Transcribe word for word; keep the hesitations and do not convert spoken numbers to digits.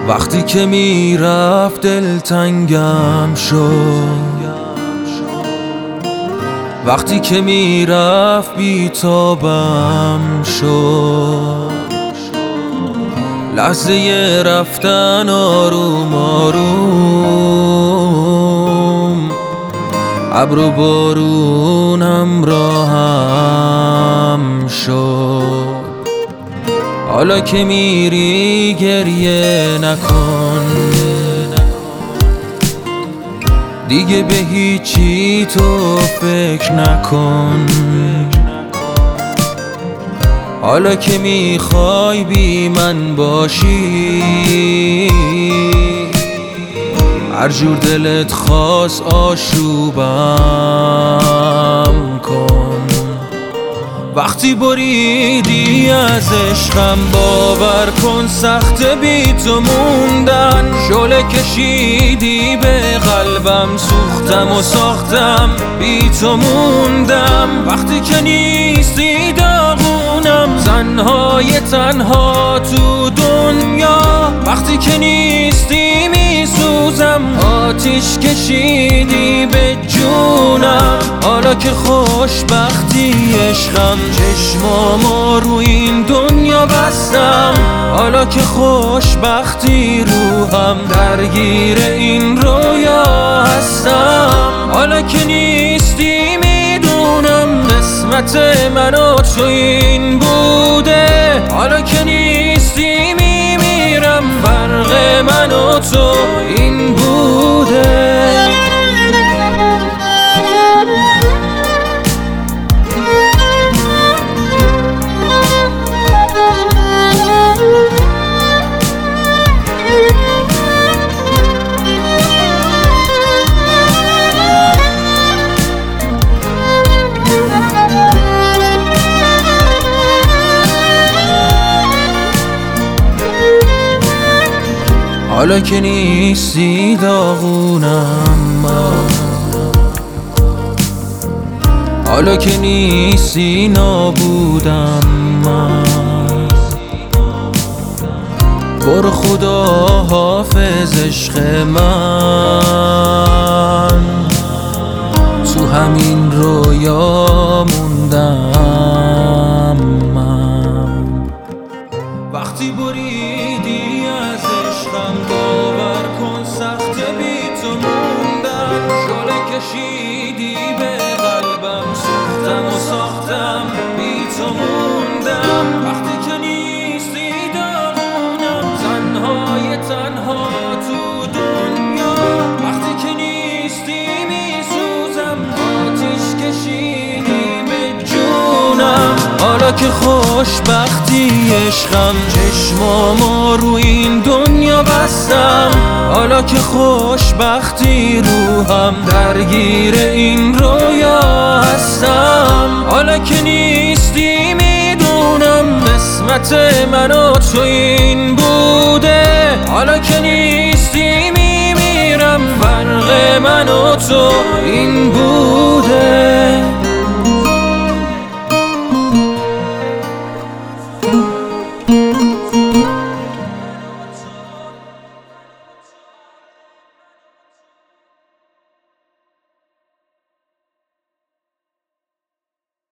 وقتی که میرفت دلتنگم شد، وقتی که میرفت بیتابم شد. لحظه رفتن آروم آروم ابر و بارون همراهم شد. حالا که میری گریه نکن، دیگه به هیچی تو فکر نکن. حالا که میخوای بی من باشی، هر جور دلت خواست آشوبم کن. وقتی بریدی از عشقم باور کن سخت بی تو موندن. شعله کشیدی به قلبم سوختم و ساختم بی تو موندم. وقتی که نیستی داغونم تنهای تنها تو دنیا. وقتی که نیستی میسوزم آتیش کشیدی به جونم. حالا که خوشبختی عشقم چشمامو رو این دنیا بستم. حالا که خوشبختی روحم درگیر این رویا هستم. حالا که نیستی میدونم قسمت من و تو این بوده. حالا که نیستی میمیرم فرق من و تو این بوده. حالا که نیستی داغونم من، حالا که نیستی نابودم من. برو خدا حافظ عشق من، تو همین رویا موندم من. وقتی بریدی از عشقم باور کن سخت بی تو موندن. شعله کشیدی به قلبم سوختم و ساختم بی تو موندم. وقتی که نیستی داغونم تنهای تنها تو دنیا. وقتی که نیستی میسوزم آتیش کشیدی به جونم. حالا که خوشبختی عشقم چشمامو رو این دنیا بستم. حالا که خوشبختی روحم درگیر این رویا هستم. حالا که نیستی میدونم قسمت من و تو